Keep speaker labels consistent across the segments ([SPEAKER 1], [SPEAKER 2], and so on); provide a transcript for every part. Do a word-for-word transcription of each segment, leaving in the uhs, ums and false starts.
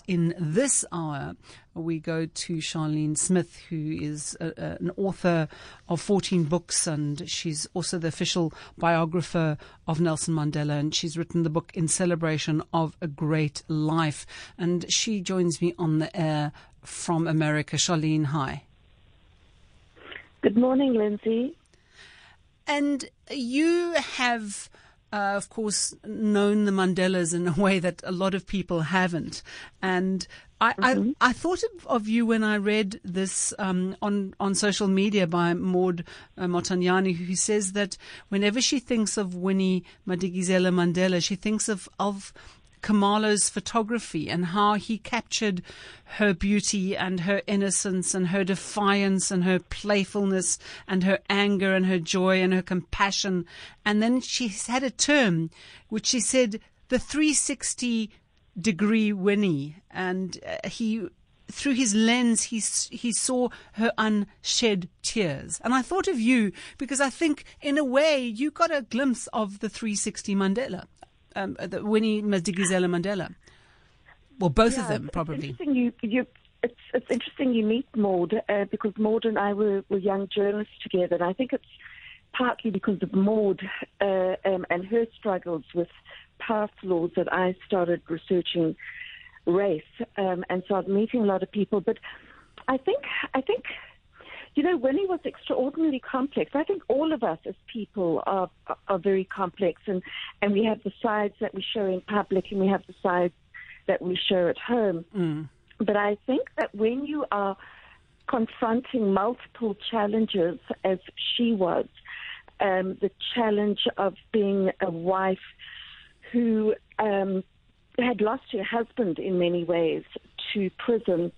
[SPEAKER 1] in this hour, we go to Charlene Smith, who is a, a, an author of fourteen books, and she's also the official biographer of Nelson Mandela, and she's written the book In Celebration of a Great Life. And she joins me on the air from America. Charlene, hi.
[SPEAKER 2] Good morning, Lindsay.
[SPEAKER 1] And you have, uh, of course, known the Mandelas in a way that a lot of people haven't. And I, mm-hmm. I, I thought of, of you when I read this um, on, on social media by Maud uh, Motanyani, who says that whenever she thinks of Winnie Madikizela Mandela, she thinks of, of Khumalo's photography and how he captured her beauty and her innocence and her defiance and her playfulness and her anger and her joy and her compassion. And then she had a term which she said the three sixty degree Winnie, and uh, he through his lens he he saw her unshed tears. And I thought of you because I think in a way you got a glimpse of the three sixty Mandela. Um, the Winnie Madikizela Mandela. Well, both
[SPEAKER 2] yeah,
[SPEAKER 1] of them,
[SPEAKER 2] it's,
[SPEAKER 1] probably.
[SPEAKER 2] It's interesting you, you, it's, it's interesting you meet Maud, uh, because Maud and I were, were young journalists together, and I think it's partly because of Maud uh, um, and her struggles with power flaws that I started researching race, um, and started meeting a lot of people. But I think, I think, you know, Winnie was extraordinarily complex. I think all of us as people are are very complex, and, and we have the sides that we show in public and we have the sides that we show at home. Mm. But I think that when you are confronting multiple challenges, as she was, um, the challenge of being a wife who um, had lost her husband in many ways to prison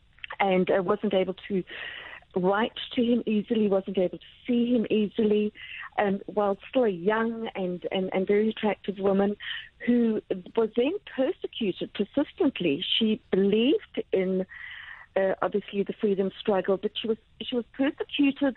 [SPEAKER 2] and uh, wasn't able to write to him easily, wasn't able to see him easily, and while still a young and, and, and very attractive woman who was then persecuted persistently. She believed in, uh, obviously, the freedom struggle, but she was she was persecuted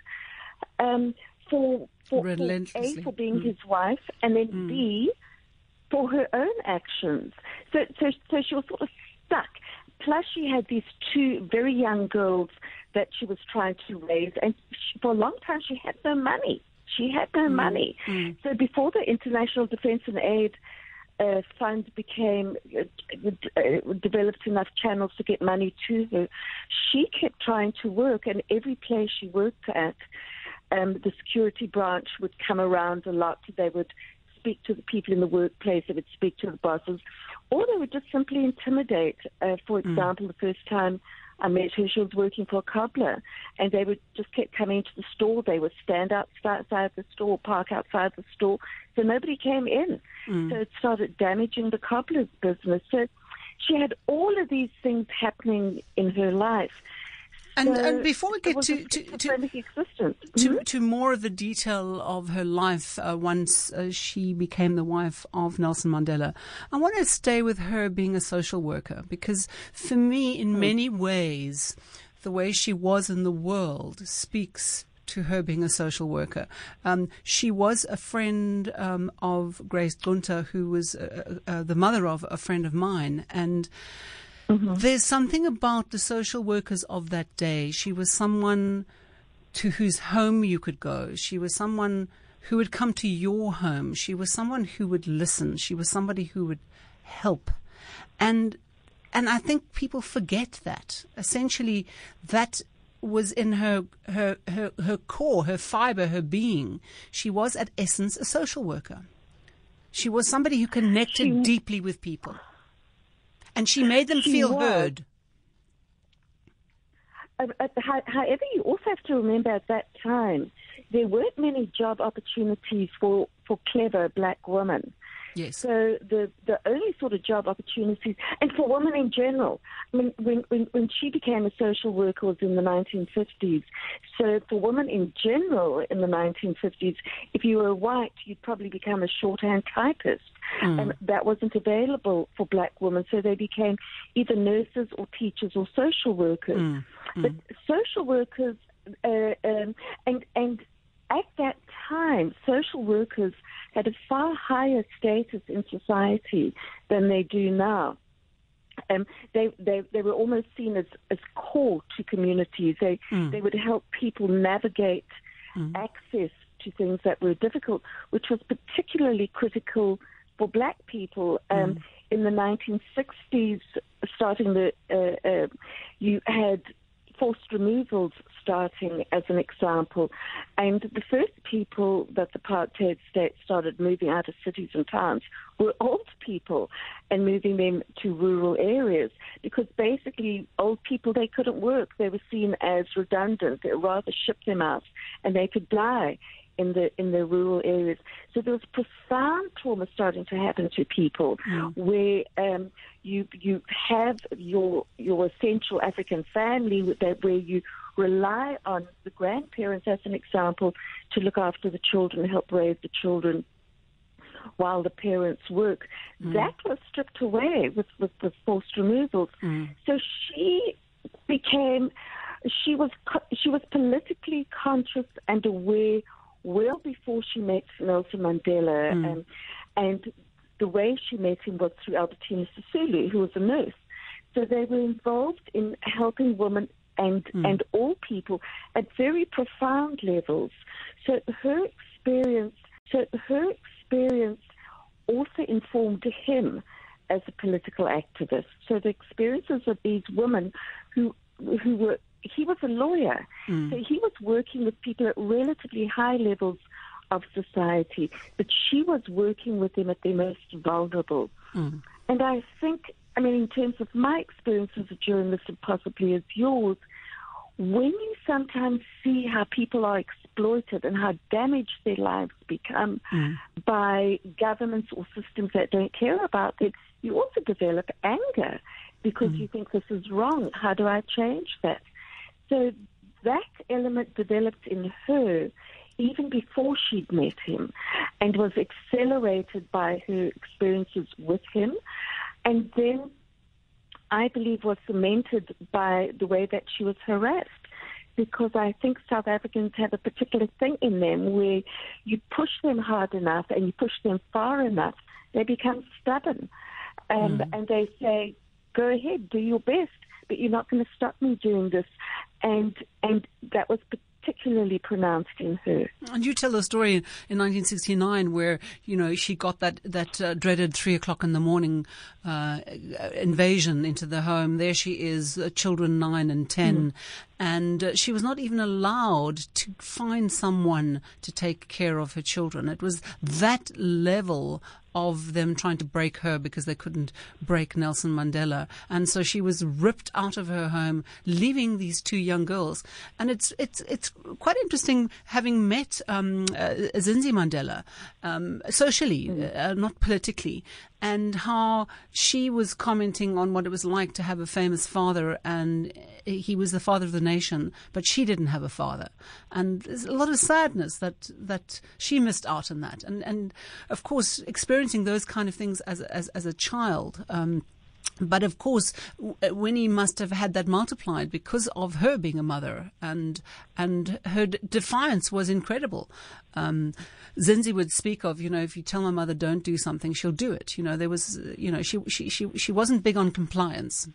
[SPEAKER 2] um, for, for, for A, for being mm. his wife, and then mm. B, for her own actions. So, so, so she was sort of stuck. Plus, she had these two very young girls that she was trying to raise, and she, for a long time she had no money. She had no mm. money. Mm. So before the International Defence and Aid uh, Fund became uh, uh, developed enough channels to get money to her, she kept trying to work, and every place she worked at, um, the security branch would come around a lot. They would speak to the people in the workplace, they would speak to the bosses, or they would just simply intimidate. Uh, for example, mm. the first time I met her, she was working for a cobbler, and they would just keep coming into the store. They would stand outside the store, park outside the store, so nobody came in. Mm. So it started damaging the cobbler's business. So she had all of these things happening in her life.
[SPEAKER 1] And,
[SPEAKER 2] so
[SPEAKER 1] and before we get to to to, to, mm-hmm. to more of the detail of her life uh, once uh, she became the wife of Nelson Mandela, I want to stay with her being a social worker, because for me, in mm. many ways, the way she was in the world speaks to her being a social worker. Um, she was a friend um, of Grace Gunter, who was uh, uh, the mother of a friend of mine, and Mm-hmm. there's something about the social workers of that day. She was someone to whose home you could go. She was someone who would come to your home. She was someone who would listen. She was somebody who would help. And and I think people forget that. Essentially, that was in her her her, her core, her fiber, her being. She was at essence a social worker. She was somebody who connected she- deeply with people. And she made them
[SPEAKER 2] she
[SPEAKER 1] feel
[SPEAKER 2] was.
[SPEAKER 1] heard.
[SPEAKER 2] Uh, uh, however, you also have to remember at that time, there weren't many job opportunities for, for clever black women.
[SPEAKER 1] Yes.
[SPEAKER 2] So the the only sort of job opportunities, and for women in general, I mean, when, when, when she became a social worker was in the nineteen fifties. So for women in general in the nineteen fifties, if you were white, you'd probably become a shorthand typist. Mm. And that wasn't available for black women, so they became either nurses or teachers or social workers. Mm. Mm. But social workers, uh, um, and and at that time, social workers had a far higher status in society than they do now. Um, they, they they were almost seen as, as core to communities. They mm. they would help people navigate mm. access to things that were difficult, which was particularly critical for black people. Um, mm. In the nineteen sixties, starting the, uh, uh, you had forced removals starting as an example. And the first people that the apartheid state started moving out of cities and towns were old people and moving them to rural areas, because basically old people, they couldn't work. They were seen as redundant. They'd rather ship them out and they could die in the in the rural areas. So there was profound trauma starting to happen to people, mm. where um, you you have your your essential African family that where you rely on the grandparents, as an example, to look after the children, help raise the children while the parents work. Mm. That was stripped away with, with the forced removals. Mm. So she became, she was she was politically conscious and aware well before she met Nelson Mandela, mm. um, and the way she met him was through Albertina Sisulu, who was a nurse. So they were involved in helping women and, mm. and all people at very profound levels. So her experience, so her experience also informed him as a political activist. So the experiences of these women who who were he was a lawyer, mm. so he was working with people at relatively high levels of society, but she was working with them at their most vulnerable. Mm. And I think, I mean, in terms of my experience as a journalist and possibly as yours, when you sometimes see how people are exploited and how damaged their lives become mm. by governments or systems that don't care about them, you also develop anger because mm. you think this is wrong. How do I change that? So that element developed in her even before she'd met him and was accelerated by her experiences with him. And then I believe was cemented by the way that she was harassed, because I think South Africans have a particular thing in them where you push them hard enough and you push them far enough, they become stubborn. Um, mm. And they say, go ahead, do your best, but you're not going to stop me doing this. And and that was particularly pronounced in her.
[SPEAKER 1] And you tell the story in nineteen sixty-nine where, you know, she got that, that uh, dreaded three o'clock in the morning uh, invasion into the home. There she is, uh, children nine and ten. Mm. And uh, she was not even allowed to find someone to take care of her children. It was that level of them trying to break her because they couldn't break Nelson Mandela. And so she was ripped out of her home, leaving these two young girls. And it's it's it's quite interesting having met um, uh, Zinzi Mandela um, socially, mm. uh, not politically, and how she was commenting on what it was like to have a famous father, and he was the father of the nation, but she didn't have a father. And there's a lot of sadness that that she missed out on that. And, and of course, experiencing those kind of things as, as, as a child. Um, But of course, Winnie must have had that multiplied because of her being a mother, and and her d- defiance was incredible. Um, Zinzi would speak of, you know, if you tell my mother don't do something, she'll do it. You know, there was, you know, she she she, she wasn't big on compliance.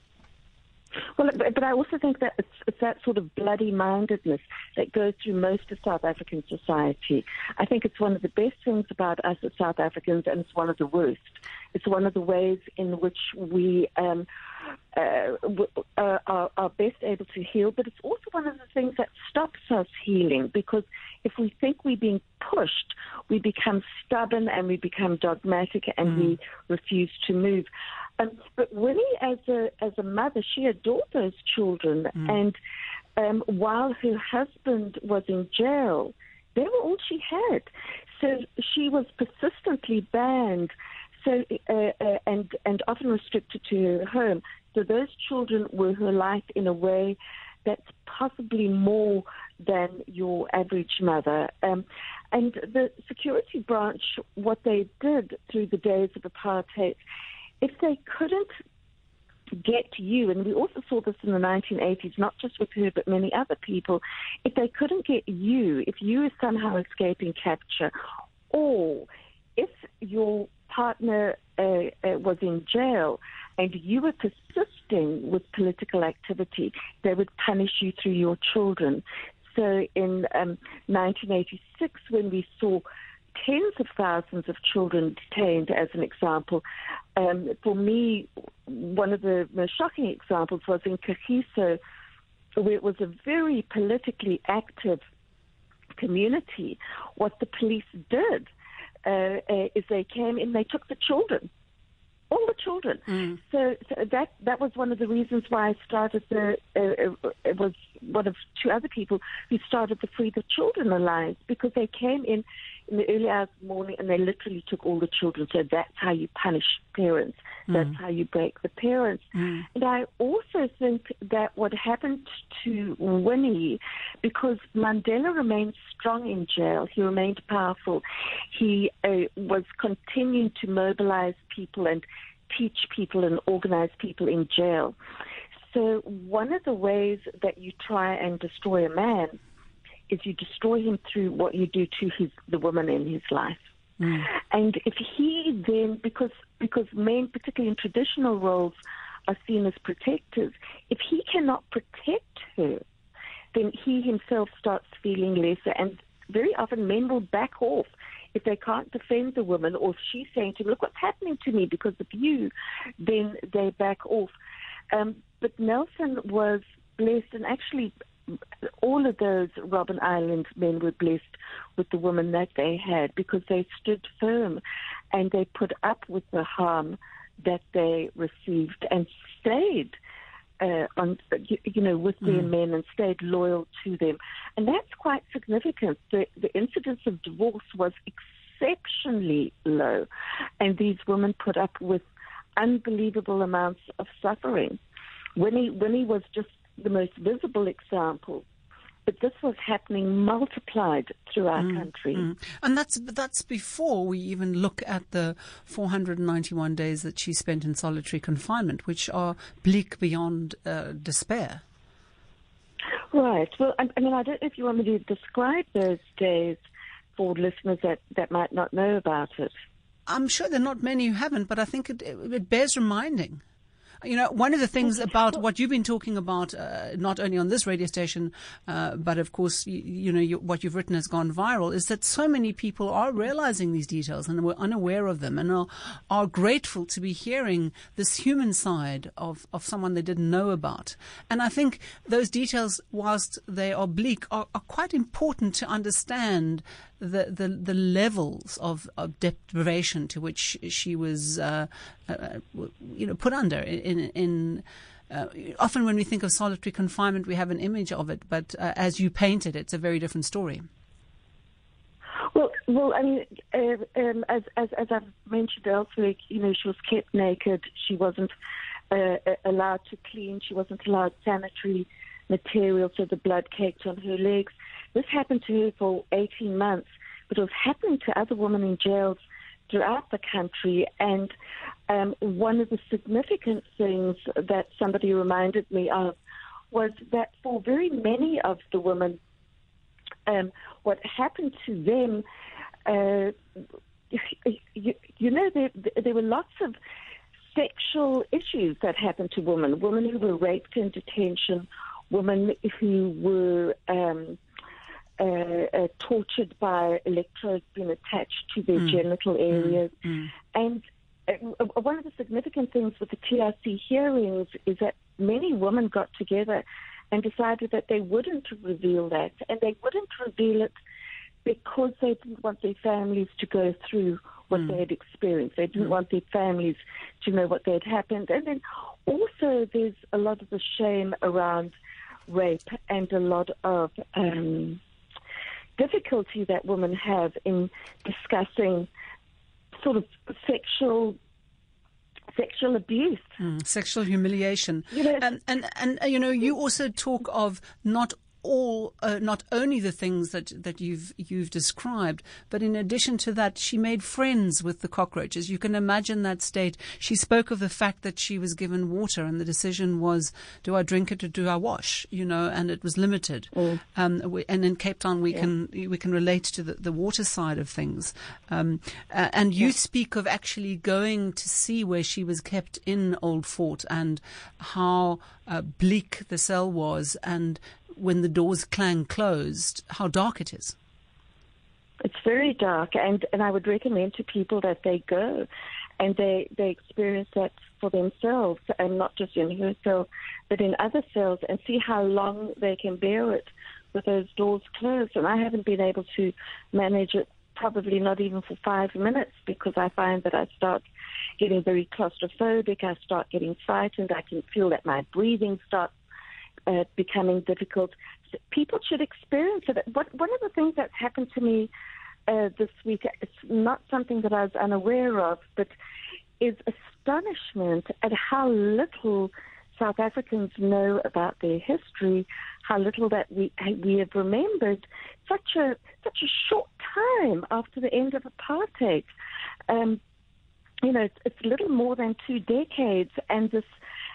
[SPEAKER 2] Well, but I also think that it's, it's that sort of bloody-mindedness that goes through most of South African society. I think it's one of the best things about us as South Africans, and it's one of the worst. It's one of the ways in which we um, uh, uh, are, are best able to heal, but it's also one of the things that stops us healing, because if we think we're being pushed, we become stubborn and we become dogmatic and mm. we refuse to move. Um, but Winnie, as a as a mother, she adored those children, mm. and um, while her husband was in jail, they were all she had. So she was persistently banned, so uh, uh, and and often restricted to her home. So those children were her life in a way that's possibly more than your average mother. Um, and the security branch, what they did through the days of apartheid, if they couldn't get you, and we also saw this in the nineteen eighties, not just with her, but many other people, if they couldn't get you, if you were somehow escaping capture, or if your partner uh, uh, was in jail, and you were persisting with political activity, they would punish you through your children. So in um, nineteen eighty-six, when we saw tens of thousands of children detained, as an example, um, for me, one of the most shocking examples was in Kagiso, where it was a very politically active community. What the police did uh, uh, is they came in, they took the children. All the children. Mm. So, so that that was one of the reasons why I started the. Uh, uh, it was one of two other people who started the Free the Children Alliance, because they came in in the early hours of the morning and they literally took all the children. So that's how you punish parents. That's mm. how you break the parents. Mm. And I also think that what happened to Winnie, because Mandela remained strong in jail, he remained powerful. He uh, was continuing to mobilize people and teach people and organize people in jail. So one of the ways that you try and destroy a man is you destroy him through what you do to his the woman in his life. Mm. And if he then, because because men, particularly in traditional roles, are seen as protectors, if he cannot protect her, then he himself starts feeling lesser. And very often men will back off if they can't defend the woman, or if she's saying to him, look what's happening to me because of you, then they back off. Um, but Nelson was blessed, and actually all of those Robben Island men were blessed with the woman that they had, because they stood firm and they put up with the harm that they received and stayed uh, on, you know, with their mm. men and stayed loyal to them. And that's quite significant. The, the incidence of divorce was exceptionally low, and these women put up with unbelievable amounts of suffering. Winnie, Winnie was just the most visible example, but this was happening multiplied through our mm, country. Mm.
[SPEAKER 1] And that's that's before we even look at the four hundred ninety-one days that she spent in solitary confinement, which are bleak beyond uh, despair.
[SPEAKER 2] Right. Well, I, I mean, I don't know if you want me to describe those days for listeners that, that might not know about it.
[SPEAKER 1] I'm sure there are not many who haven't, but I think it, it bears reminding. You know, one of the things about what you've been talking about, uh, not only on this radio station, uh, but of course, you, you know, you, what you've written has gone viral, is that so many people are realizing these details and were unaware of them, and are, are grateful to be hearing this human side of, of someone they didn't know about. And I think those details, whilst they are bleak, are, are quite important to understand the, the, the levels of, of deprivation to which she was, uh, uh, you know, put under. In, in uh, often when we think of solitary confinement, we have an image of it, but uh, as you paint it, it's a very different story.
[SPEAKER 2] Well, well, I mean, uh, um, as, as as I've mentioned elsewhere, you know, she was kept naked. She wasn't uh, allowed to clean. She wasn't allowed sanitary material, so the blood caked on her legs. This happened to her for eighteen months, but it was happening to other women in jails throughout the country. And um, one of the significant things that somebody reminded me of was that for very many of the women, um, what happened to them, uh, you, you know, there, there were lots of sexual issues that happened to women, women who were raped in detention, women who were um, uh, uh, tortured by electrodes being attached to their mm. genital areas. Mm. And uh, one of the significant things with the T R C hearings is that many women got together and decided that they wouldn't reveal that, and they wouldn't reveal it because they didn't want their families to go through what mm. they had experienced. They didn't mm. want their families to know what had happened. And then also there's a lot of the shame around rape and a lot of um, difficulty that women have in discussing sort of sexual sexual abuse,
[SPEAKER 1] mm, sexual humiliation.
[SPEAKER 2] You know,
[SPEAKER 1] and, and, and, you know, you also talk of not all uh, not only the things that that you've you've described, but in addition to that, she made friends with the cockroaches. You can imagine that state. She spoke of the fact that she was given water, and the decision was, do I drink it or do I wash? You know, and it was limited. Mm. Um, we, and in Cape Town, we yeah. can we can relate to the, the water side of things. Um, uh, and you yeah. speak of actually going to see where she was kept in Old Fort and how uh, bleak the cell was, and when the doors clang closed, how dark it is.
[SPEAKER 2] It's very dark, and, and I would recommend to people that they go and they, they experience that for themselves, and not just in her cell, but in other cells, and see how long they can bear it with those doors closed. And I haven't been able to manage it, probably not even for five minutes, because I find that I start getting very claustrophobic, I start getting frightened, I can feel that my breathing starts Uh, becoming difficult. People should experience it. What, one of the things that's happened to me uh, this week, it's not something that I was unaware of, but is astonishment at how little South Africans know about their history, how little that we we have remembered such a such a short time after the end of apartheid. Um, you know, it's, it's little more than two decades, and this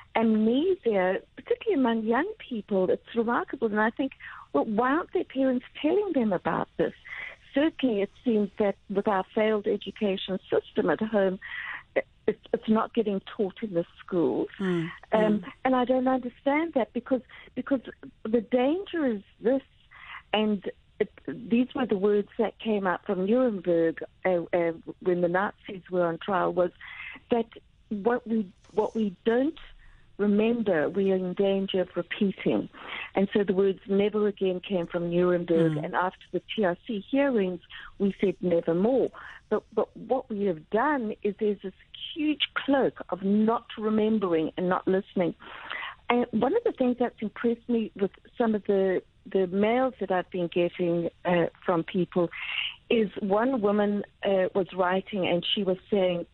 [SPEAKER 2] amnesia, particularly among young people, it's remarkable. And I think, well, why aren't their parents telling them about this? Certainly it seems that with our failed education system at home, it, it's not getting taught in the schools. Mm, um, mm. And I don't understand that, because because the danger is this, and it, these were the words that came out from Nuremberg uh, uh, when the Nazis were on trial, was that what we what we don't remember, we are in danger of repeating. And so the words never again came from Nuremberg. Mm. And after the T R C hearings, we said never more. But, but what we have done is there's this huge cloak of not remembering and not listening. And one of the things that's impressed me with some of the, the mails that I've been getting uh, from people is one woman uh, was writing, and she was saying,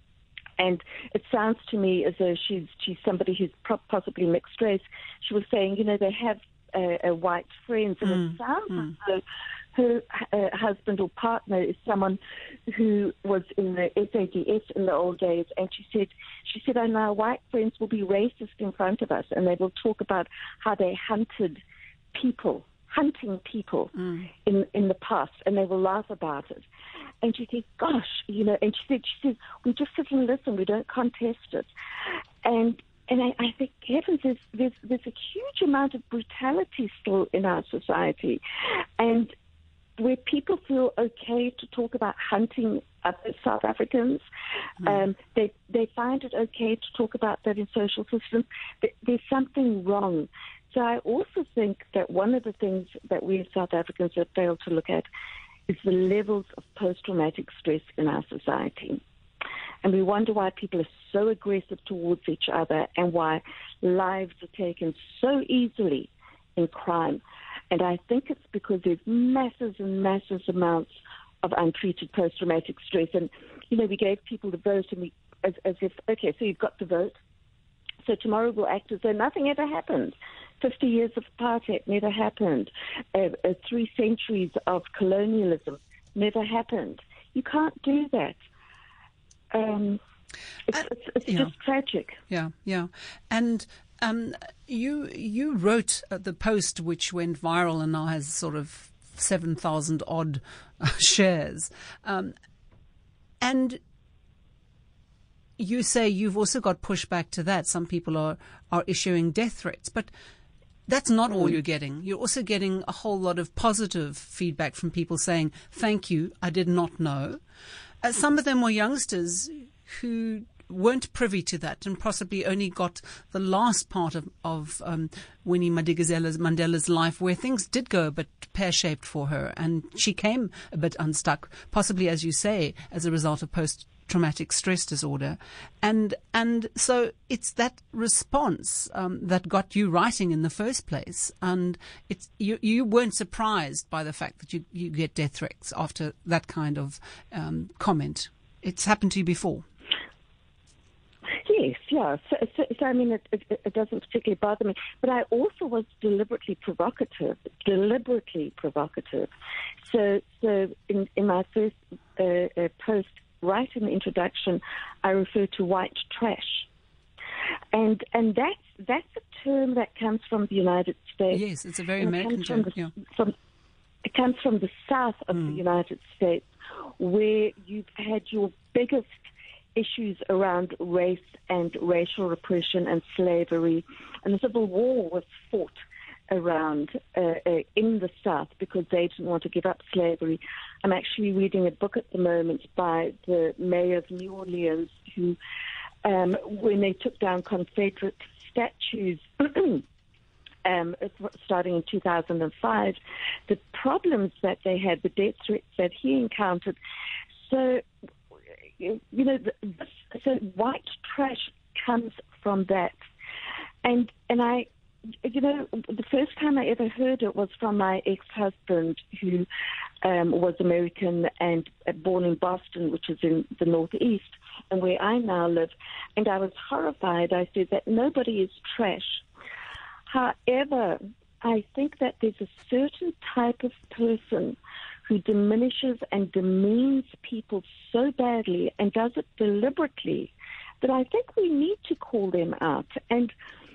[SPEAKER 2] and it sounds to me as though she's she's somebody who's possibly mixed race. She was saying, you know, they have a, a white friends, and mm. it sounds mm. as though her uh, husband or partner is someone who was in the S A D S in the old days. And she said, she said, and our white friends will be racist in front of us, and they will talk about how they hunted people, hunting people mm. in in the past, and they will laugh about it. And she said, gosh, you know, and she said, she said, we just sit and listen, we don't contest it. And and I, I think, heavens, there's, there's, there's a huge amount of brutality still in our society. And where people feel okay to talk about hunting other South Africans, mm. um, they they find it okay to talk about that in social systems. There's something wrong. So I also think that one of the things that we as South Africans have failed to look at is the levels of post-traumatic stress in our society. And we wonder why people are so aggressive towards each other, and why lives are taken so easily in crime. And I think it's because there's massive and massive amounts of untreated post-traumatic stress. And, you know, we gave people the vote, and we, as, as if, okay, so you've got the vote, so tomorrow we'll act as though nothing ever happened. Fifty years of apartheid never happened. Uh, uh, three centuries of colonialism never happened. You can't do that. Um, it's uh, it's, it's yeah. just tragic.
[SPEAKER 1] Yeah, yeah. And um, you you wrote uh, the post which went viral and now has sort of seven thousand odd uh, shares. Um, and you say you've also got pushback to that. Some people are, are issuing death threats. But that's not all you're getting. You're also getting a whole lot of positive feedback from people saying, thank you, I did not know. Uh, some of them were youngsters who weren't privy to that and possibly only got the last part of, of um, Winnie Madikizela Mandela's life, where things did go a bit pear-shaped for her, and she came a bit unstuck, possibly, as you say, as a result of post-traumatic stress disorder. And and so it's that response um, that got you writing in the first place. And it's you, you weren't surprised by the fact that you, you get death threats after that kind of um, comment. It's happened to you before.
[SPEAKER 2] Yes, yeah. So, so, so I mean, it, it, it doesn't particularly bother me. But I also was deliberately provocative, deliberately provocative. So, so in, in my first uh, uh, post, right in the introduction, I refer to white trash. And and that's, that's a term that comes from the United States.
[SPEAKER 1] Yes, it's a very American term.
[SPEAKER 2] The,
[SPEAKER 1] yeah.
[SPEAKER 2] from, it comes from the south of mm. the United States, where you've had your biggest issues around race and racial repression and slavery. And the Civil War was fought around uh, uh, in the South because they didn't want to give up slavery. I'm actually reading a book at the moment by the mayor of New Orleans who, um, when they took down Confederate statues um, starting in two thousand five, the problems that they had, the death threats that he encountered. So, you know, so white trash comes from that. And and I, you know, the first time I ever heard it was from my ex-husband, who um, was American and born in Boston, which is in the Northeast, and where I now live. And I was horrified. I said that nobody is trash. However, I think that there's a certain type of person who diminishes and demeans people so badly and does it deliberately that I think we need to call them out. And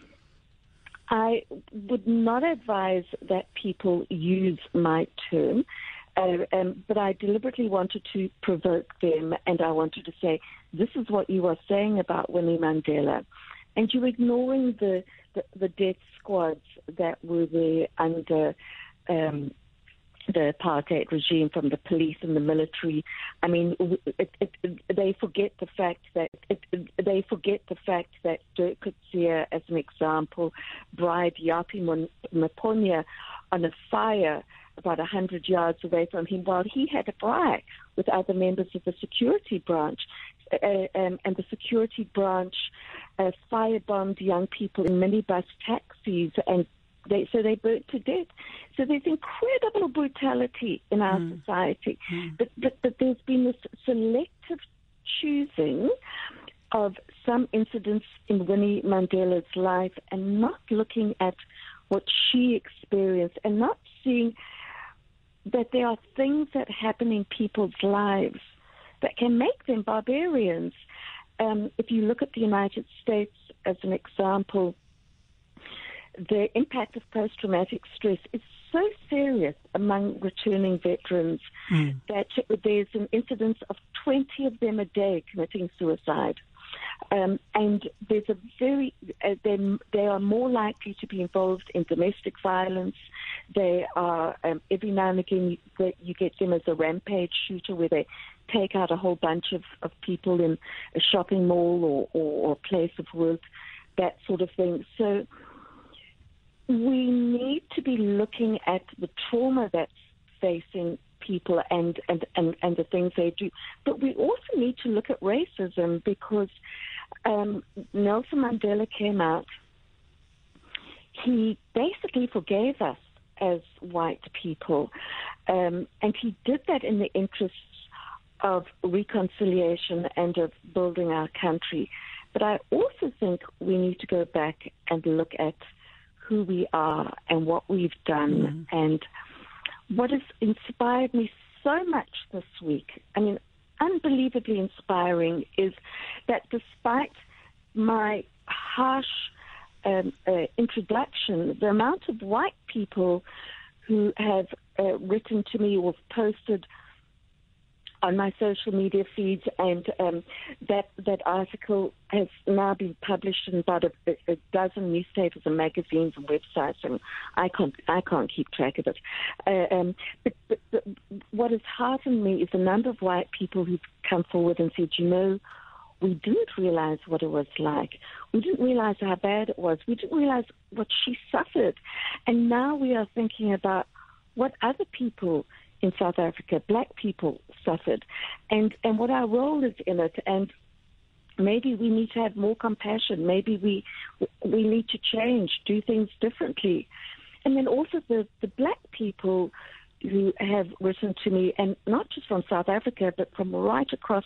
[SPEAKER 2] I would not advise that people use my term, uh, um, but I deliberately wanted to provoke them, and I wanted to say, this is what you are saying about Winnie Mandela. And you're ignoring the, the, the death squads that were there under um, the apartheid regime, from the police and the military. I mean, it, it, it, they forget the fact that it, it, they forget the fact that Dirk Coetzee, as an example, bribed Yapi Maponya on a fire about a hundred yards away from him, while he had a braai with other members of the security branch, uh, um, and the security branch uh, firebombed young people in minibus taxis, and They, so they burnt to death. So there's incredible brutality in our mm. society. Mm. But, but, but there's been this selective choosing of some incidents in Winnie Mandela's life and not looking at what she experienced and not seeing that there are things that happen in people's lives that can make them barbarians. Um, if you look at the United States as an example, the impact of post-traumatic stress is so serious among returning veterans mm. that there's an incidence of twenty of them a day committing suicide. Um, and there's a very, uh, they, they are more likely to be involved in domestic violence. They are, um, every now and again, you, you get them as a rampage shooter where they take out a whole bunch of, of people in a shopping mall or, or, or place of work, that sort of thing. So we need to be looking at the trauma that's facing people and, and, and, and the things they do. But we also need to look at racism, because um, Nelson Mandela came out. He basically forgave us as white people, um, and he did that in the interests of reconciliation and of building our country. But I also think we need to go back and look at who we are and what we've done. Mm-hmm. And what has inspired me so much this week, I mean, unbelievably inspiring, is that despite my harsh um, uh, introduction, the amount of white people who have uh, written to me or posted on my social media feeds, and um, that that article has now been published in about a, a dozen newspapers and magazines and websites, and I can't I can't keep track of it. Uh, um, but, but, but what has heartened me is the number of white people who've come forward and said, you know, we didn't realize what it was like. We didn't realize how bad it was. We didn't realize what she suffered, and now we are thinking about what other people in South Africa, black people, suffered, and, and what our role is in it. And maybe we need to have more compassion. Maybe we we need to change, do things differently. And then also the, the black people who have written to me, and not just from South Africa, but from right across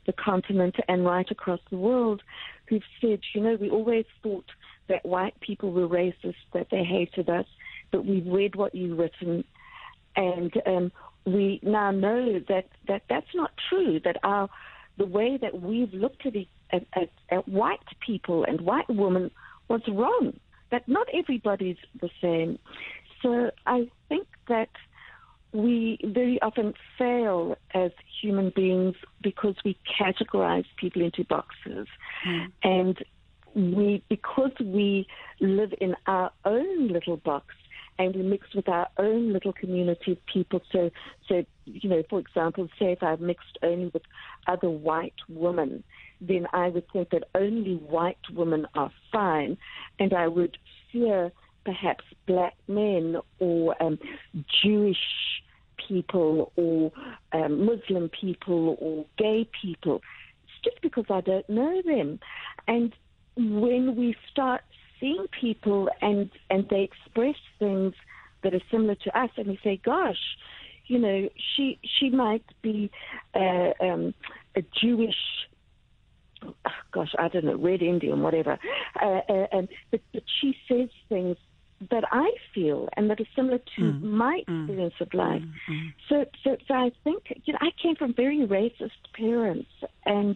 [SPEAKER 2] the continent and right across the world who've said, you know, we always thought that white people were racist, that they hated us, but we've read what you've written, and um, we now know that, that that's not true, that our the way that we've looked at, it, at, at, at white people and white women was wrong, that not everybody's the same. So I think that we very often fail as human beings because we categorize people into boxes. Mm. And we, because we live in our own little box and we mix with our own little community of people. So, so you know, for example, say if I've mixed only with other white women, then I would think that only white women are fine, and I would fear perhaps black men or um, Jewish people or um, Muslim people or gay people. It's just because I don't know them. And when we start seeing people and, and they express things that are similar to us, and we say, gosh, you know, she she might be uh, um, a Jewish, oh, gosh, I don't know, Red Indian, whatever, uh, uh, um, but, but she says things that I feel and that are similar to mm. my experience mm. of life. Mm. So, so, so I think, you know, I came from very racist parents, and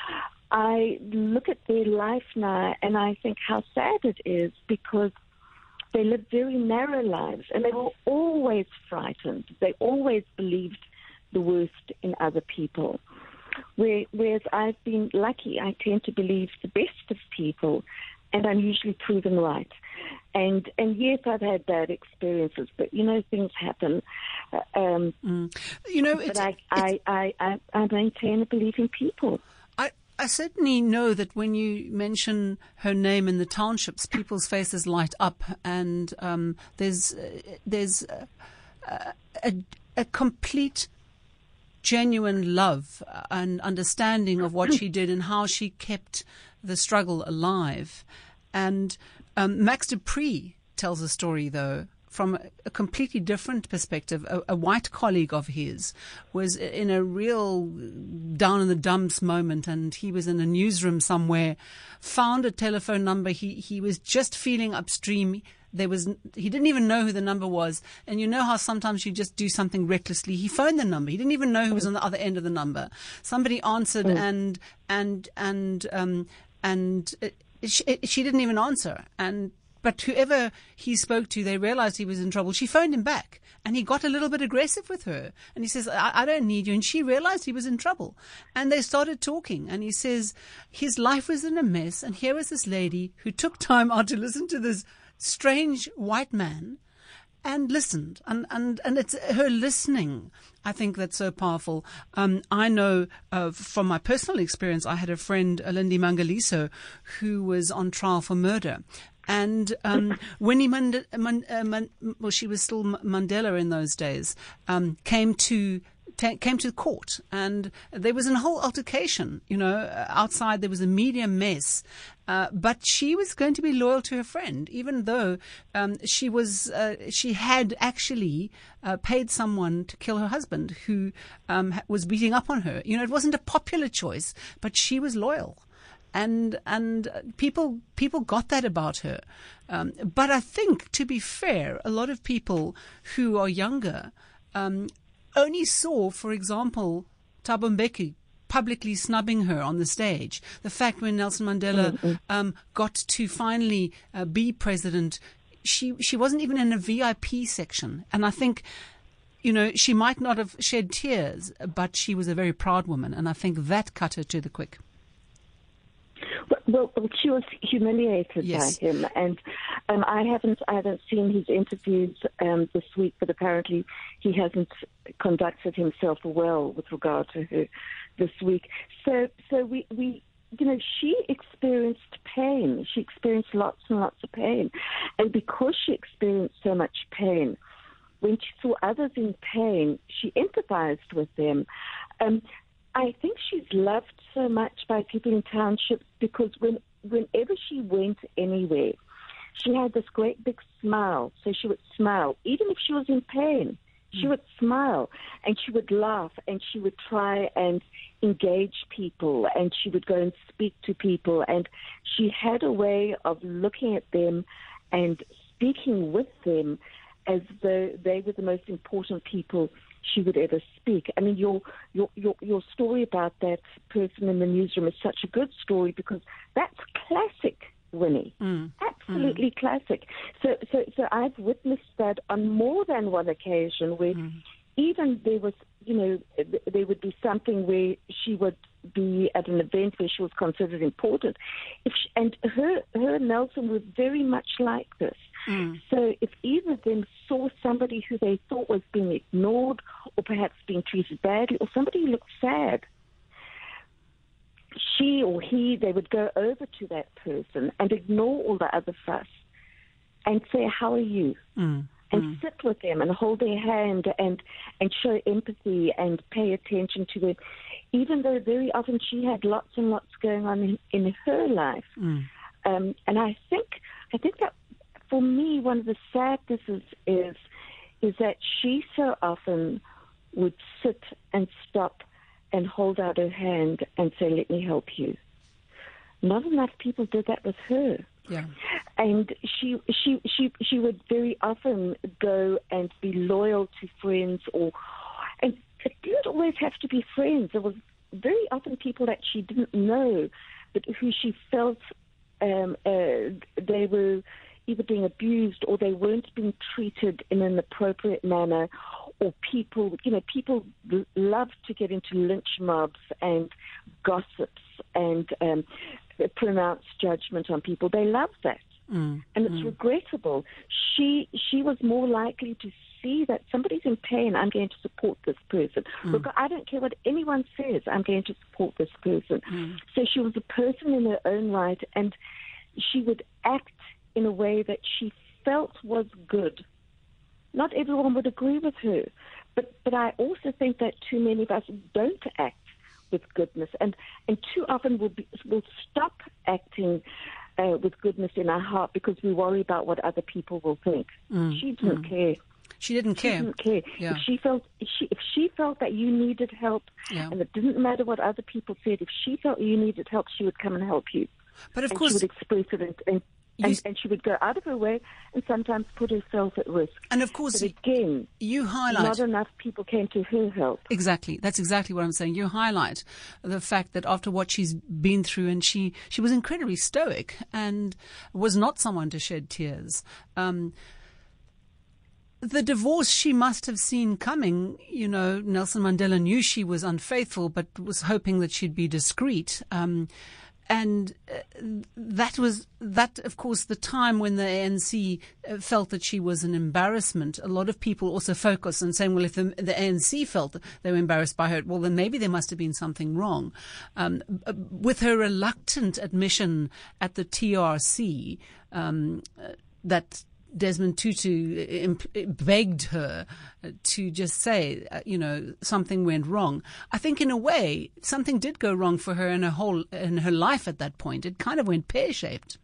[SPEAKER 2] I look at their life now and I think how sad it is, because they lived very narrow lives and they were always frightened. They always believed the worst in other people. Where, whereas I've been lucky, I tend to believe the best of people, and I'm usually proven right. And and yes, I've had bad experiences, but you know, things happen. Um,
[SPEAKER 1] mm. You know,
[SPEAKER 2] but
[SPEAKER 1] it's,
[SPEAKER 2] I,
[SPEAKER 1] it's,
[SPEAKER 2] I, I, I, I maintain a belief in people.
[SPEAKER 1] I, I certainly know that when you mention her name in the townships, people's faces light up, and um, there's uh, there's uh, a, a complete, genuine love and understanding of what she did and how she kept the struggle alive. And um, Max de Pree tells a story, though, from a, a completely different perspective. A, a white colleague of his was in a real down in the dumps moment, and he was in a newsroom somewhere, found a telephone number. He, he was just feeling upstream. There was, he didn't even know who the number was. And you know how sometimes you just do something recklessly. He phoned the number. He didn't even know who was on the other end of the number. Somebody answered mm. and, and, and, um, and it, she, it, she didn't even answer. And, but whoever he spoke to, they realized he was in trouble. She phoned him back, and he got a little bit aggressive with her. And he says, I, I don't need you. And she realized he was in trouble. And they started talking. And he says his life was in a mess. And here was this lady who took time out to listen to this strange white man and listened. And, and, and it's her listening, I think, that's so powerful. Um, I know uh, from my personal experience, I had a friend, Lindy Mangaliso, who was on trial for murder. And um, Winnie Mand- Man- uh, Man- well, she was still Mandela in those days, um, came to t- came to the court, and there was a whole altercation. You know, outside there was a media mess, uh, but she was going to be loyal to her friend, even though um, she was uh, she had actually uh, paid someone to kill her husband, who um, was beating up on her. You know, it wasn't a popular choice, but she was loyal. And and people people got that about her. Um, but I think, to be fair, a lot of people who are younger um, only saw, for example, Thabo Mbeki publicly snubbing her on the stage. The fact when Nelson Mandela mm-hmm. um, got to finally uh, be president, she she wasn't even in a V I P section. And I think, you know, she might not have shed tears, but she was a very proud woman. And I think that cut her to the quick.
[SPEAKER 2] Well, well, she was humiliated
[SPEAKER 1] yes.
[SPEAKER 2] by him, and um, I haven't, I haven't seen his interviews um, this week. But apparently, he hasn't conducted himself well with regard to her this week. So, so we, we, you know, she experienced pain. She experienced lots and lots of pain, and because she experienced so much pain, when she saw others in pain, she empathized with them. Um, I think she's loved so much by people in townships because when, whenever she went anywhere, she had this great big smile. So she would smile. Even if she was in pain, She would smile and she would laugh and she would try and engage people and she would go and speak to people. And she had a way of looking at them and speaking with them as though they were the most important people she would ever speak. I mean, your your your, your story about that person in the newsroom is such a good story because that's classic Winnie. Mm. Absolutely mm. classic. So, so, so I've witnessed that on more than one occasion where mm. even there was, you know, there would be something where she would be at an event where she was considered important. If she, and her, her and Nelson were very much like this. Mm. So if either of them saw somebody who they thought was being ignored or perhaps being treated badly or somebody who looked sad, she or he, they would go over to that person and ignore all the other fuss and say, how are you? Mm, and mm. sit with them and hold their hand and, and show empathy and pay attention to them, even though very often she had lots and lots going on in, in her life. Mm. Um, and I think, I think that for me, one of the sadnesses is, is that she so often would sit and stop and hold out her hand and say, let me help you. Not enough people did that with her. Yeah. And she she she she would very often go and be loyal to friends, or and it didn't always have to be friends. There was very often people that she didn't know, but who she felt um, uh, they were either being abused or they weren't being treated in an appropriate manner, or people, you know, people love to get into lynch mobs and gossips and um, pronounce judgment on people. They love that. Mm, and it's mm. regrettable. She she was more likely to see that somebody's in pain. I'm going to support this person. Mm. Look, I don't care what anyone says. I'm going to support this person. Mm. So she was a person in her own right, and she would act in a way that she felt was good. Not everyone would agree with her, but but I also think that too many of us don't act with goodness, and and too often we'll be, we'll stop acting uh, with goodness in our heart because we worry about what other people will think. Mm, she didn't mm. care.
[SPEAKER 1] She didn't care.
[SPEAKER 2] She didn't care. Yeah. If she felt if she if she felt that you needed help, yeah. and it didn't matter what other people said, if she felt you needed help, she would come and help you.
[SPEAKER 1] But of
[SPEAKER 2] and
[SPEAKER 1] course,
[SPEAKER 2] she would express it and. and And, and she would go out of her way and sometimes put herself at risk.
[SPEAKER 1] And of course,
[SPEAKER 2] but again,
[SPEAKER 1] you highlight
[SPEAKER 2] not enough people came to her help.
[SPEAKER 1] Exactly, that's exactly what I'm saying. You highlight the fact that after what she's been through, and she she was incredibly stoic and was not someone to shed tears. Um, The divorce she must have seen coming. You know, Nelson Mandela knew she was unfaithful, but was hoping that she'd be discreet. Um, And uh, that was, that, of course, the time when the A N C felt that she was an embarrassment. A lot of people also focus on saying, well, if the, the A N C felt they were embarrassed by her, well, then maybe there must have been something wrong. Um, with her reluctant admission at the T R C um, that Desmond Tutu begged her to just say, you know, something went wrong. I think in a way, something did go wrong for her in her whole, in her life at that point. It kind of went pear-shaped.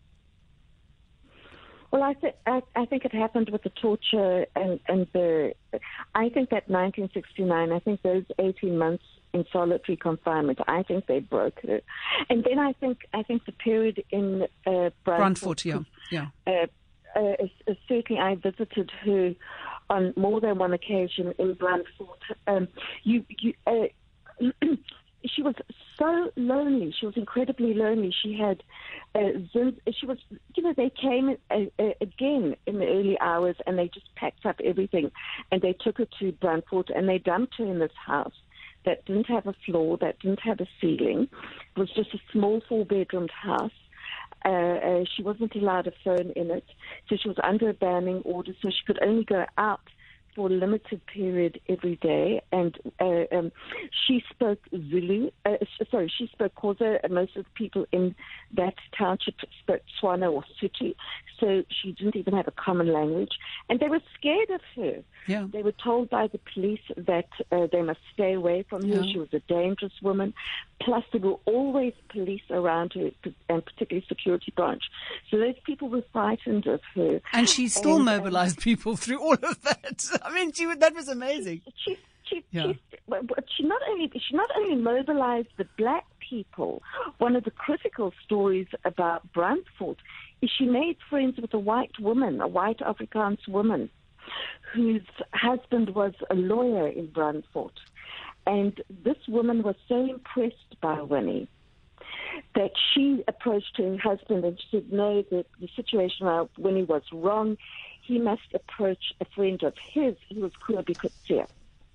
[SPEAKER 2] Well, I, th- I, I think it happened with the torture and, and the, I think that nineteen sixty-nine, I think those eighteen months in solitary confinement, I think they broke her. And then I think, I think the period in uh,
[SPEAKER 1] Brandfort, yeah, yeah.
[SPEAKER 2] Uh, Uh, uh, certainly, I visited her on more than one occasion in Brandfort. Um, you, you, uh, she was so lonely. She was incredibly lonely. She had, uh, Zoom, she was, you know, they came uh, uh, again in the early hours and they just packed up everything and they took her to Brandfort and they dumped her in this house that didn't have a floor, that didn't have a ceiling. It was just a small four-bedroomed house. Uh, uh, she wasn't allowed a phone in it, so she was under a banning order, so she could only go out for a limited period every day. And uh, um, she spoke Zulu, uh, sorry, she spoke Xhosa, and most of the people in that township spoke Tswana or Sotho, so she didn't even have a common language. And they were scared of her. Yeah. They were told by the police that uh, they must stay away from her. Yeah. She was a dangerous woman. Plus, there were always police around her, and particularly security branch. So those people were frightened of her.
[SPEAKER 1] And she still and, mobilized um, people through all of that. I mean, she, that was amazing.
[SPEAKER 2] She, she,
[SPEAKER 1] yeah.
[SPEAKER 2] she, she not only she not only mobilized the black people. One of the critical stories about Brandfort is she made friends with a white woman, a white Afrikaans woman, whose husband was a lawyer in Brandfort. And this woman was so impressed by Winnie that she approached her husband and she said, no, the, the situation around Winnie was wrong. He must approach a friend of his who was Kobie Coetzee.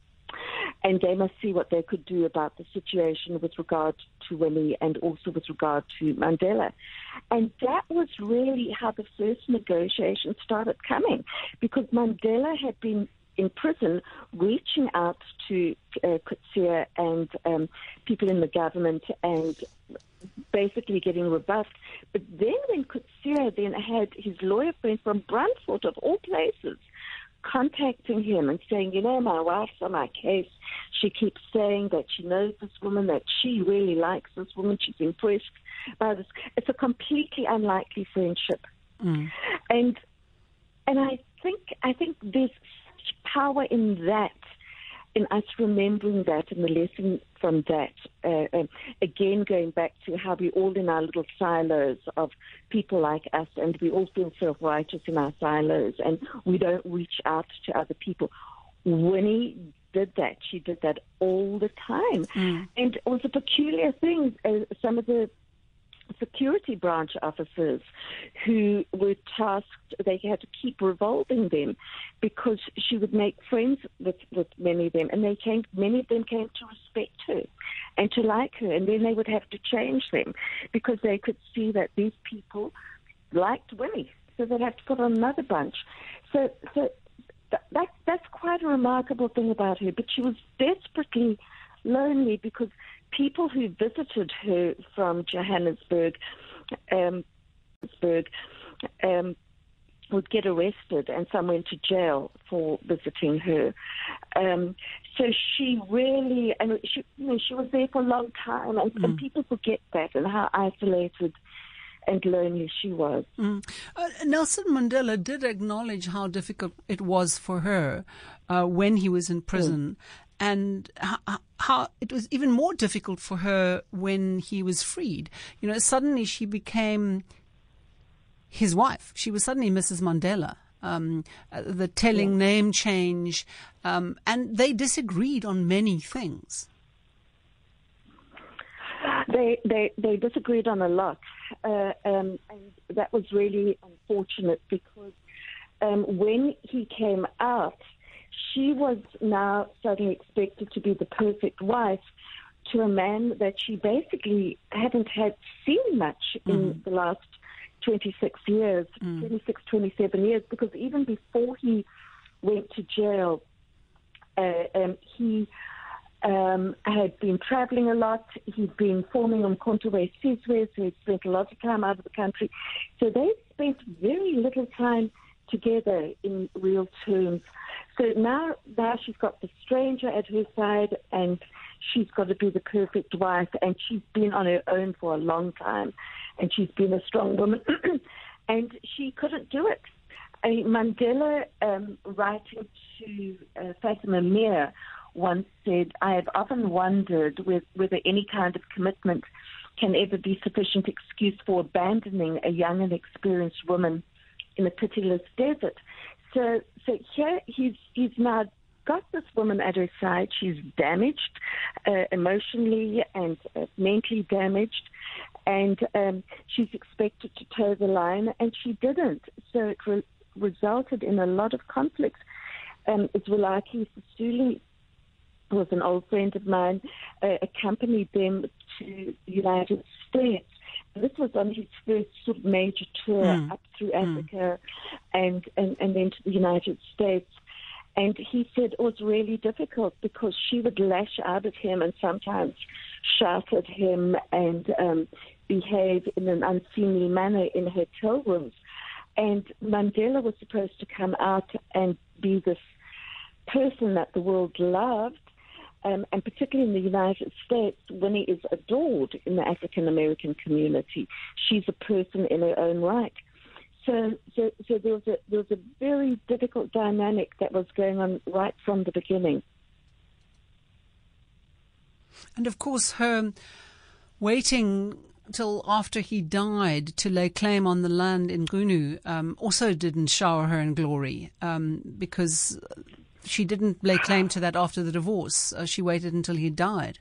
[SPEAKER 2] And they must see what they could do about the situation with regard to Winnie and also with regard to Mandela. And that was really how the first negotiations started coming, because Mandela had been in prison reaching out to uh, Coetzee and um, people in the government and basically getting rebuffed. But then when Coetzee then had his lawyer friend from Brandfort, of all places, contacting him and saying, you know, my wife's on my case. She keeps saying that she knows this woman, that she really likes this woman. She's impressed by this. It's a completely unlikely friendship. Mm. And and I think I think there's such power in that, in us remembering that and the lesson from that. Uh, um, again, going back to how we're all in our little silos of people like us, and we all feel self-righteous in our silos, and we don't reach out to other people. Winnie did that. She did that all the time. Mm. And it was a peculiar thing. Uh, some of the security branch officers who were tasked, they had to keep revolving them because she would make friends with, with many of them, and they came, many of them came to respect her and to like her, and then they would have to change them because they could see that these people liked Winnie, so they'd have to put on another bunch. So, so th- that, that's quite a remarkable thing about her, but she was desperately lonely because people who visited her from Johannesburg um, um, would get arrested, and some went to jail for visiting her. Um, so she really, and she, you know, she was there for a long time, and, mm. and people forget that and how isolated and lonely she was.
[SPEAKER 1] Mm. Uh, Nelson Mandela did acknowledge how difficult it was for her uh, when he was in prison. Mm. And how, how it was even more difficult for her when he was freed. You know, suddenly she became his wife. She was suddenly Missus Mandela. Um, the telling yeah. name change, um, and they disagreed on many things.
[SPEAKER 2] They they they disagreed on a lot, uh, um, and that was really unfortunate because um, when he came out, she was now suddenly expected to be the perfect wife to a man that she basically hadn't had seen much mm. in the last twenty-six years, mm. twenty-six, twenty-seven years, because even before he went to jail, uh, um, he um, had been traveling a lot. He'd been forming Umkhonto we Sizwe, so he'd spent a lot of time out of the country. So they spent very little time together in real terms. So now, now she's got the stranger at her side, and she's got to be the perfect wife, and she's been on her own for a long time, and she's been a strong woman, and she couldn't do it. I mean, Mandela, um, writing to uh, Fatima Meer, once said, I have often wondered with, whether any kind of commitment can ever be sufficient excuse for abandoning a young and experienced woman in a pitiless desert. So, so here he's he's now got this woman at her side. She's damaged uh, emotionally and uh, mentally damaged, and um, she's expected to toe the line, and she didn't. So it re- resulted in a lot of conflict. Um, Zwelakhe Sisulu was an old friend of mine, uh, accompanied them to the United States. This was on his first sort of major tour mm. up through Africa mm. and, and, and then to the United States. And he said it was really difficult because she would lash out at him and sometimes shout at him and um, behave in an unseemly manner in hotel rooms. And Mandela was supposed to come out and be this person that the world loved. Um, and particularly in the United States, Winnie is adored in the African-American community. She's a person in her own right. so, so, so there was a there was a very difficult dynamic that was going on right from the beginning.
[SPEAKER 1] And of course, her waiting till after he died to lay claim on the land in Ngunu um, also didn't shower her in glory, um, because she didn't lay claim to that after the divorce. Uh, she waited until he died.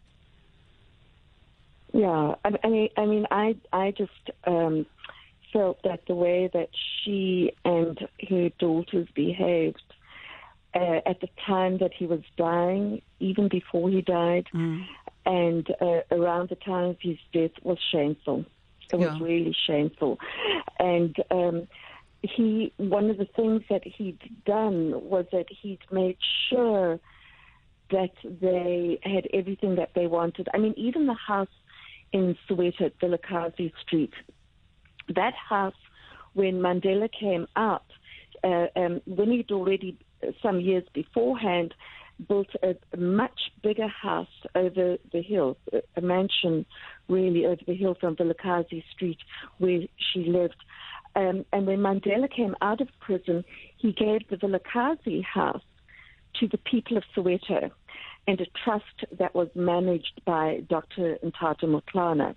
[SPEAKER 2] Yeah, I, I mean, I mean, I, I just um, felt that the way that she and her daughters behaved uh, at the time that he was dying, even before he died, mm. and uh, around the time of his death, was shameful. It yeah. was really shameful. And um, he, one of the things that he'd done was that he'd made sure that they had everything that they wanted. I mean, even the house in Soweto at Vilakazi Street, that house, when Mandela came out, uh, um, when he'd already, uh, some years beforehand, built a, a much bigger house over the hill, a, a mansion really over the hill from Vilakazi Street where she lived. Um, and when Mandela came out of prison, he gave the Vilakazi house to the people of Soweto and a trust that was managed by Doctor Ntata Motlana.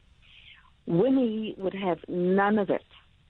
[SPEAKER 2] Winnie would have none of it.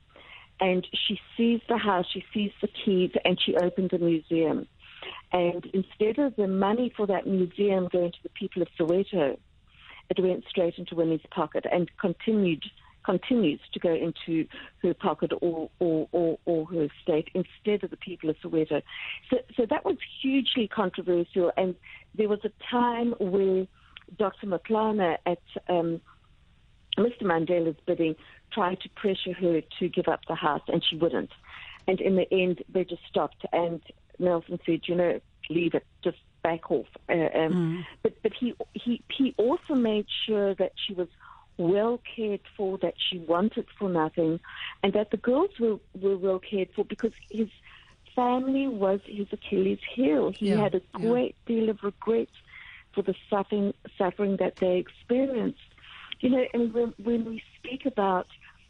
[SPEAKER 2] And she seized the house, she seized the keys, and she opened a museum. And instead of the money for that museum going to the people of Soweto, it went straight into Winnie's pocket and continued continues to go into her pocket or, or, or, or her estate instead of the people of Soweto. So, so that was hugely controversial, and there was a time where Doctor Motlana, at um, Mister Mandela's bidding, tried to pressure her to give up the house, and she wouldn't. And in the end, they just stopped, and Nelson said, you know, leave it, just back off. Uh, um, mm. But but he, he, he also made sure that she was well cared for, that she wanted for nothing, and that the girls were, were well cared for, because his family was his Achilles heel. He yeah, had a great yeah. deal of regret for the suffering, suffering that they experienced. You know, and when, when we speak about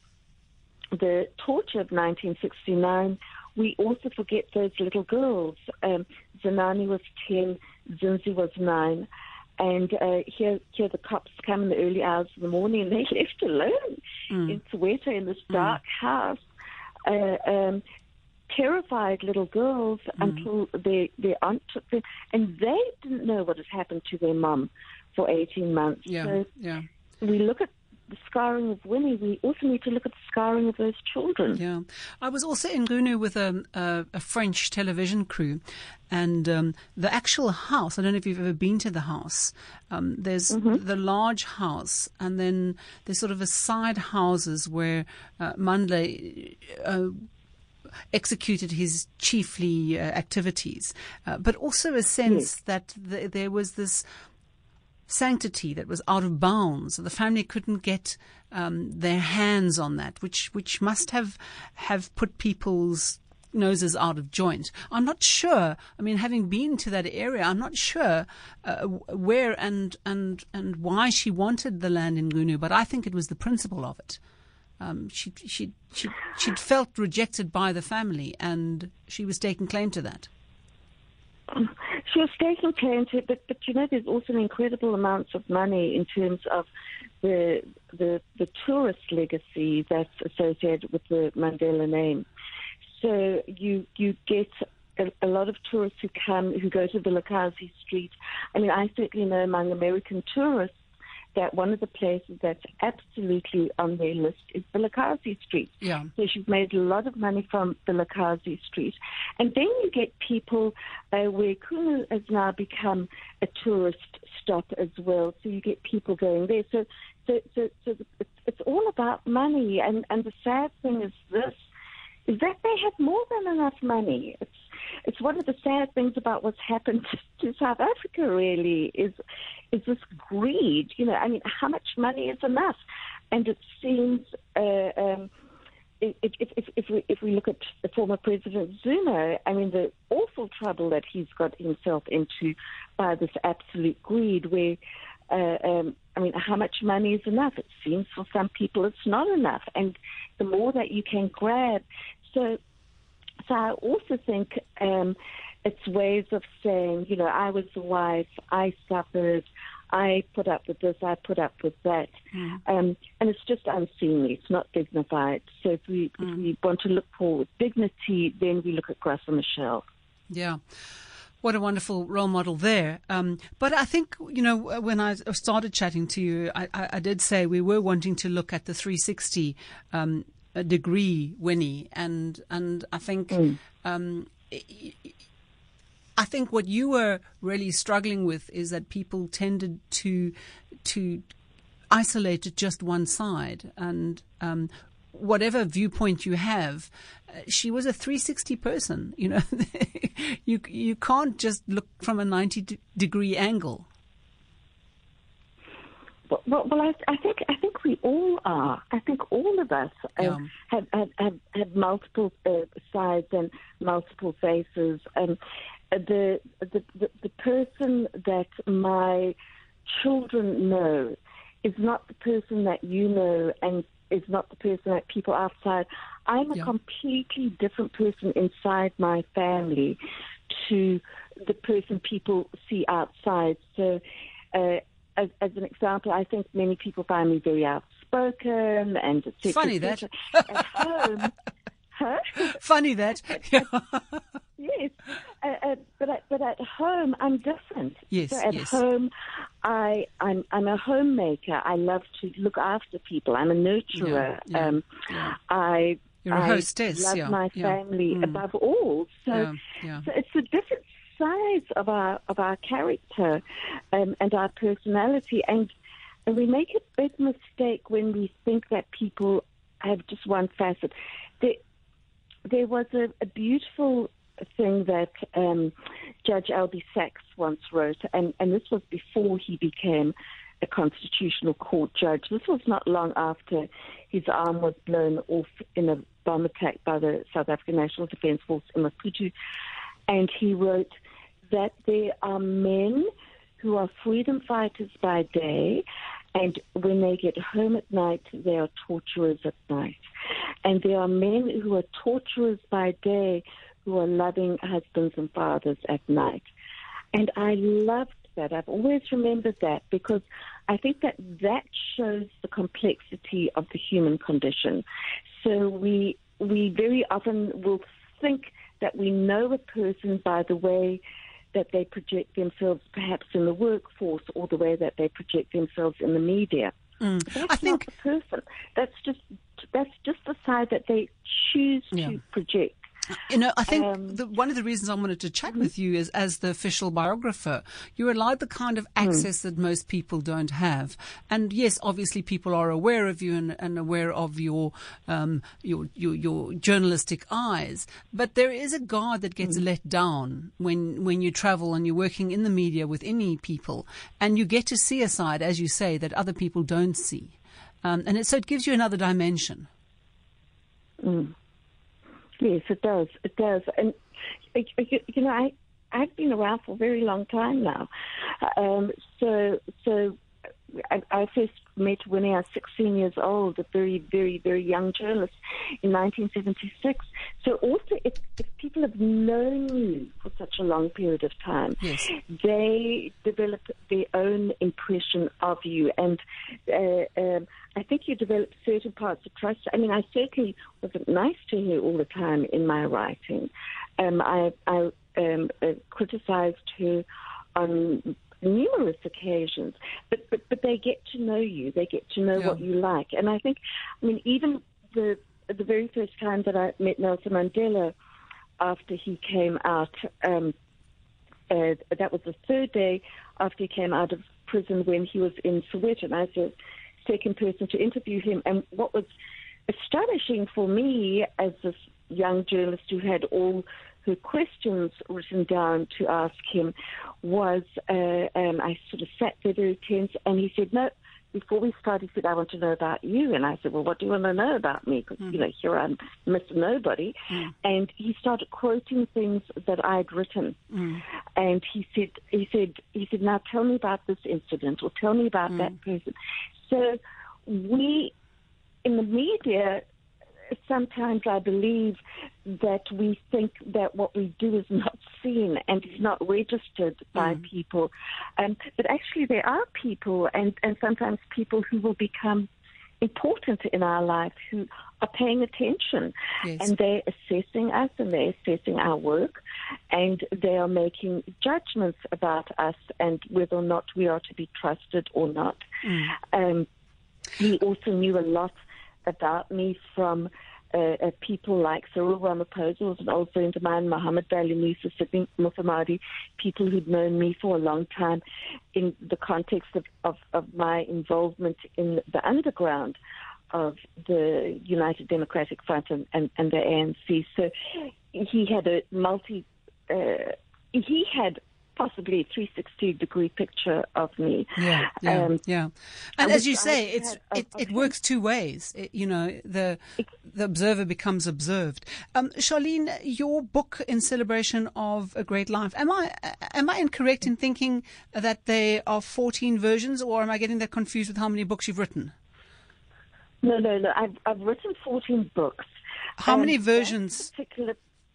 [SPEAKER 2] the torture of nineteen sixty-nine, we also forget those little girls. Um, Zenani was ten, Zinzi was nine. And uh, here, here the cops come in the early hours of the morning, and they're left alone mm. in Soweto in this dark mm. house, uh, um, terrified little girls mm. until their, their aunt took them. And they didn't know what had happened to their mum for eighteen months.
[SPEAKER 1] Yeah,
[SPEAKER 2] so
[SPEAKER 1] yeah.
[SPEAKER 2] we look at the scarring of Winnie, we also need to look at the scarring of those children.
[SPEAKER 1] Yeah. I was also in Ngunu with a, a, a French television crew, and um, the actual house, I don't know if you've ever been to the house, um, there's mm-hmm. the large house, and then there's sort of a side houses where uh, Mandela uh, executed his chiefly uh, activities, uh, but also a sense yes. that the, there was this sanctity that was out of bounds. The family couldn't get um, their hands on that, which which must have have put people's noses out of joint. I'm not sure. I mean, having been to that area, I'm not sure uh, where and and and why she wanted the land in Ngunu, but I think it was the principle of it. Um, she she she she'd felt rejected by the family, and she was taking claim to that.
[SPEAKER 2] She was taking claim to it, but, but you know, there's also an incredible amount of money in terms of the the, the tourist legacy that's associated with the Mandela name. So you you get a, a lot of tourists who come, who go to Vilakazi Street. I mean, I certainly know among American tourists that one of the places that's absolutely on their list is Vilakazi Street.
[SPEAKER 1] Yeah.
[SPEAKER 2] So she's made a lot of money from Vilakazi Street. And then you get people uh, where Ngunu has now become a tourist stop as well. So you get people going there. So so, so, so it's, it's all about money. And, and the sad thing is this, is that they have more than enough money. It's It's one of the sad things about what's happened to South Africa, really, is is this greed. You know, I mean, how much money is enough? And it seems, uh, um, if, if, if, if, we, if we look at the former President Zuma, I mean, the awful trouble that he's got himself into by this absolute greed, where, uh, um, I mean, how much money is enough? It seems for some people it's not enough. And the more that you can grab, so, so I also think um, it's ways of saying, you know, I was the wife, I suffered, I put up with this, I put up with that. Mm. Um, and it's just unseemly. It's not dignified. So if we, mm. if we want to look for dignity, then we look at Graça Machel.
[SPEAKER 1] Yeah. What a wonderful role model there. Um, but I think, you know, when I started chatting to you, I, I, I did say we were wanting to look at the three sixty um, degree Winnie. And, and I think... Mm. Um, I think what you were really struggling with is that people tended to to isolate at just one side, and um, whatever viewpoint you have, uh, she was a three sixty person. You know, you you can't just look from a ninety degree angle.
[SPEAKER 2] Well, well, well I, I think I think we all are. I think all of us uh, yeah. have, have have have multiple uh, sides and multiple faces, and. The, the the the person that my children know is not the person that you know, and is not the person that people outside. I'm a yeah. completely different person inside my family to the person people see outside. So, uh, as, as an example, I think many people find me very outspoken and et cetera,
[SPEAKER 1] funny
[SPEAKER 2] et
[SPEAKER 1] that
[SPEAKER 2] at home. Huh?
[SPEAKER 1] Funny that.
[SPEAKER 2] Yes, uh, uh, but at, but at home I'm different.
[SPEAKER 1] Yes,
[SPEAKER 2] so at
[SPEAKER 1] yes.
[SPEAKER 2] home, I I'm I'm a homemaker. I love to look after people. I'm a nurturer.
[SPEAKER 1] Yeah, yeah,
[SPEAKER 2] um,
[SPEAKER 1] yeah.
[SPEAKER 2] I
[SPEAKER 1] You're a hostess.
[SPEAKER 2] I love
[SPEAKER 1] yeah,
[SPEAKER 2] my
[SPEAKER 1] yeah.
[SPEAKER 2] family
[SPEAKER 1] mm.
[SPEAKER 2] above all. So,
[SPEAKER 1] yeah, yeah.
[SPEAKER 2] so it's a different size of our of our character um, and our personality, and and we make a big mistake when we think that people have just one facet. There, there was a, a beautiful thing that um, Judge Albie Sachs once wrote, and, and this was before he became a constitutional court judge. This was not long after his arm was blown off in a bomb attack by the South African National Defence Force in Maputo. And he wrote that there are men who are freedom fighters by day, and when they get home at night, they are torturers at night. And there are men who are torturers by day who are loving husbands and fathers at night. And I loved that. I've always remembered that, because I think that that shows the complexity of the human condition. So we we very often will think that we know a person by the way that they project themselves perhaps in the workforce, or the way that they project themselves in the media.
[SPEAKER 1] Mm.
[SPEAKER 2] That's
[SPEAKER 1] I think
[SPEAKER 2] not the person. That's just that's just the side that they choose
[SPEAKER 1] yeah.
[SPEAKER 2] to project.
[SPEAKER 1] You know, I think
[SPEAKER 2] Um,
[SPEAKER 1] the, one of the reasons I wanted to chat
[SPEAKER 2] mm-hmm.
[SPEAKER 1] with you is, as the official biographer, you're allowed the kind of access mm. that most people don't have. And yes, obviously people are aware of you and, and aware of your, um, your, your, your journalistic eyes. But there is a guard that gets mm. let down when, when you travel and you're working in the media with any people, and you get to see a side, as you say, that other people don't see. Um, and it, so it gives you another dimension.
[SPEAKER 2] Mm. Yes, it does. It does. And, you know, I, I've been around for a very long time now. Um, so so I, I first met when I was sixteen years old, a very, very, very young journalist in nineteen seventy-six. So also, if, if people have known you for such a long period of time,
[SPEAKER 1] yes.
[SPEAKER 2] they develop their own impression of you. And uh, um, I think you develop certain parts of trust. I mean, I certainly wasn't nice to her all the time in my writing. Um, I, I um, uh, criticized her on numerous occasions, but, but but they get to know you. They get to know
[SPEAKER 1] yeah.
[SPEAKER 2] what you like. And I think, I mean, even the the very first time that I met Nelson Mandela after he came out, um, uh, that was the third day after he came out of prison, when he was in Soweto, and I was the second person to interview him. And what was astonishing for me as this young journalist who had all her questions written down to ask him was, uh, um, I sort of sat there very tense, and he said, no, before we started, he said, I want to know about you. And I said, well, what do you want to know about me? Because, mm. you know, here I'm Mister Nobody. Mm. And he started quoting things that I'd written. Mm. And he said, he said, he said, now tell me about this incident, or tell me about mm. that person. So we, in the media, sometimes I believe that we think that what we do is not seen and is not registered by mm. people. Um, but actually there are people, and, and sometimes people who will become important in our life, who are paying attention. Yes. And they're assessing us and they're assessing our work, and they are making judgments about us and whether or not we are to be trusted or not. Mm. Um, he also knew a lot about me from uh, uh, people like Cyril Ramaphosa, who was an old friend of mine, Muhammad Bali Musa, Sidney Mufamadi, people who'd known me for a long time in the context of, of, of my involvement in the underground of the United Democratic Front and, and, and the A N C. So he had a multi, uh, he had possibly a three sixty degree picture of me.
[SPEAKER 1] Yeah, yeah, um, yeah. And as you say, it's had, it, it works two ways. It, you know, the the observer becomes observed. Um, Charlene, your book in celebration of a great life. Am I am I incorrect in thinking that there are fourteen versions, or am I getting that confused with how many books you've written?
[SPEAKER 2] No, no, no. I've I've written fourteen books.
[SPEAKER 1] How um, many versions?
[SPEAKER 2] Particular.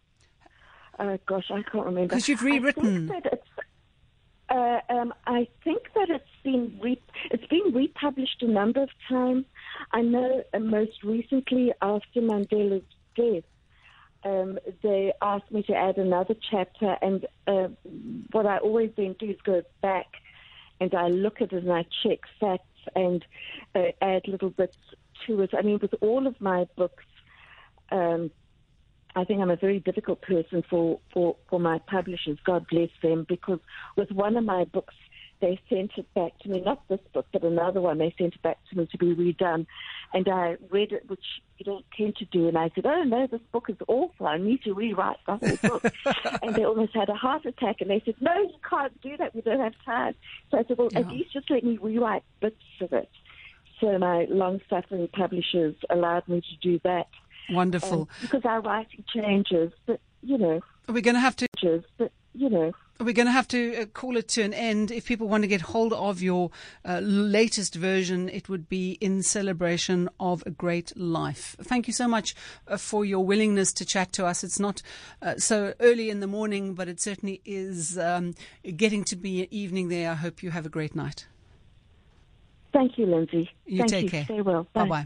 [SPEAKER 2] Uh, gosh, I can't remember.
[SPEAKER 1] Because you've rewritten.
[SPEAKER 2] I think that it's, uh, um, I think that it's been re- it's been republished a number of times. I know uh, most recently after Mandela's death, um, they asked me to add another chapter, and uh, what I always then do is go back and I look at it and I check facts and uh, add little bits to it. I mean, with all of my books, um, I think I'm a very difficult person for, for, for my publishers, God bless them, because with one of my books, they sent it back to me, not this book, but another one, they sent it back to me to be redone. And I read it, which you don't tend to do, and I said, oh, no, this book is awful. I need to rewrite the whole book. And they almost had a heart attack, and they said, no, you can't do that. We don't have time. So I said, well, yeah. at least just let me rewrite bits of it. So my long-suffering publishers allowed me to do that.
[SPEAKER 1] Wonderful.
[SPEAKER 2] Um, because our writing changes, but, you know.
[SPEAKER 1] We're going to have to...
[SPEAKER 2] Changes, but, you know.
[SPEAKER 1] We're going to have to uh, call it to an end. If people want to get hold of your uh, latest version, it would be In Celebration of a Great Life. Thank you so much uh, for your willingness to chat to us. It's not uh, so early in the morning, but it certainly is um, getting to be evening there. I hope you have a great night.
[SPEAKER 2] Thank you, Lindsay.
[SPEAKER 1] You
[SPEAKER 2] Thank
[SPEAKER 1] take
[SPEAKER 2] you.
[SPEAKER 1] care.
[SPEAKER 2] Stay well. Bye.
[SPEAKER 1] Bye-bye.